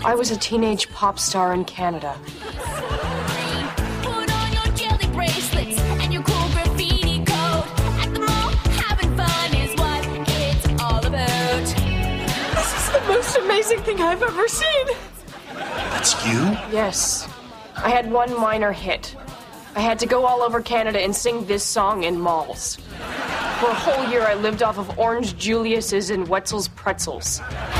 I was a teenage pop star in Canada. Put on your jelly bracelets and your cool graffiti coat. At the mall, having fun is what it's all about. This is the most amazing thing I've ever seen. That's you? Yes. I had one minor hit. I had to go all over Canada and sing this song in malls. For a whole year, I lived off of Orange Julius's and Wetzel's pretzels.